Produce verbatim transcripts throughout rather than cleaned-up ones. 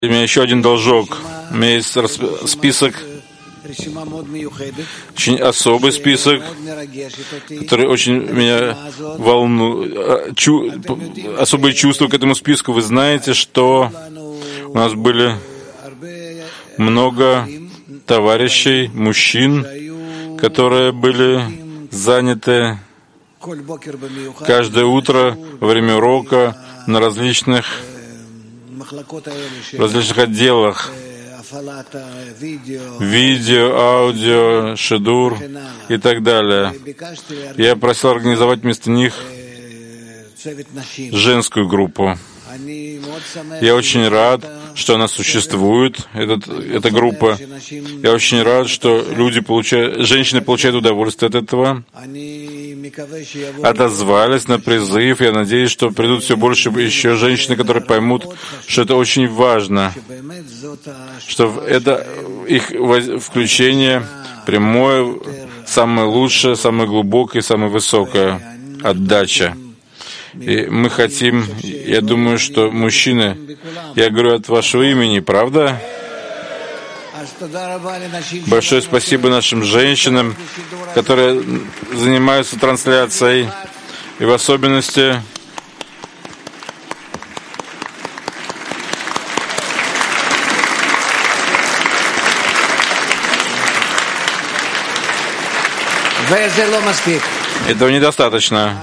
У меня еще один должок. У меня есть список, очень особый список, который очень меня волнует. Чу... Особые чувства к этому списку. Вы знаете, что у нас были много товарищей, мужчин, которые были заняты каждое утро во время урока на различных, различных отделах. Видео, аудио, шедур и так далее. Я просил организовать вместо них женскую группу. Я очень рад, что она существует, этот, эта группа. Я очень рад, что люди получают, женщины получают удовольствие от этого. Отозвались на призыв. Я надеюсь, что придут все больше еще женщины, которые поймут, что это очень важно, что это их включение прямое, самое лучшее, самое глубокое, самое высокое отдача. И мы хотим, я думаю, что мужчины, я говорю от вашего имени, правда? Большое спасибо нашим женщинам, которые занимаются трансляцией, и в особенности этого недостаточно.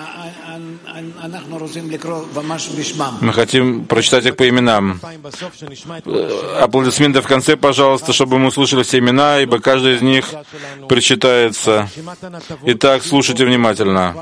Мы хотим прочитать их по именам. Аплодисменты в конце, пожалуйста, чтобы мы услышали все имена, ибо каждый из них причитается. Итак, слушайте внимательно.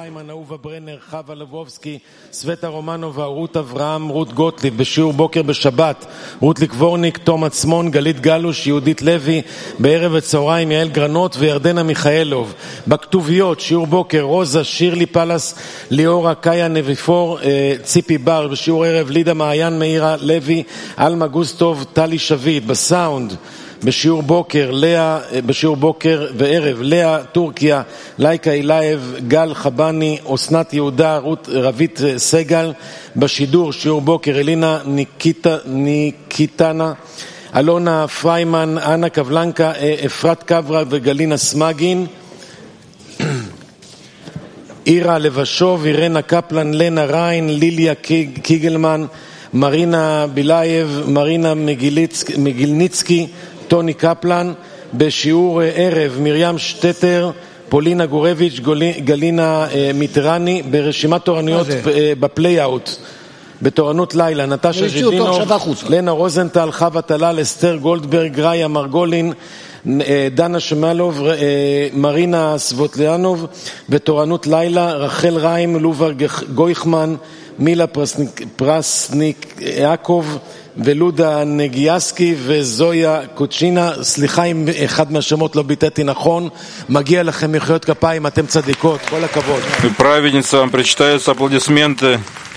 סווטה רומנובה, רות אברהם, רות גוטליב, בשיעור בוקר בשבת, רות לקבורניק, תום עצמון, גלית גלוש, יהודית לוי, בערב וצהריים, יעל גרנות וירדנה מיכאלוב. בכתוביות, שיעור בוקר, רוזה, שירלי פלס, ליאורה, קאיה נביפור, ציפי בר, בשיעור ערב, לידה מעיין, מאירה לוי, אלמה גוסטוב, טלי שביט. בסאונד, בשיעור בוקר, לאה, בשיעור בוקר וערב, לאה טורקיה, לייקה אילייב, גל חבני, אסנת יהודה, רות רבית סגל. בשידור, שיעור בוקר, אלינה ניקיטה, ניקיטנה, אלונה פריימן, אנה קבלנקה, אפרת קברה וגלינה סמגין. אירה לבשוב, אירנה קפלן, לנה ריין, ליליה קיגלמן, מרינה בילייב, מרינה מגילניצקי, טוני קפלן. בשיעור ערב, מרים שטטר, פולינה גורביץ', גלינה מיטרני. ברשימת תורנויות בפליי-אוט, בתורנות לילה, נטשה ז'דינוב, לנה רוזנטל, חווה טלל, אסתר גולדברג, ראיה מרגולין, דנה שמלוב, מרינה סבוטליאנוב. בתורנות לילה, רחל ריים, לובר גויכמן, מילה פרסניק, פרסניק יעקב, ולודה נגיאסקי וזויה קוצ'ינה. סליחה אם אחד מהשמות לא ביטאתי נכון, מגיע לכם מחיאות כפיים, אתם צדיקות, כל הכבוד. Праведница, вам причитаются аплодисменты.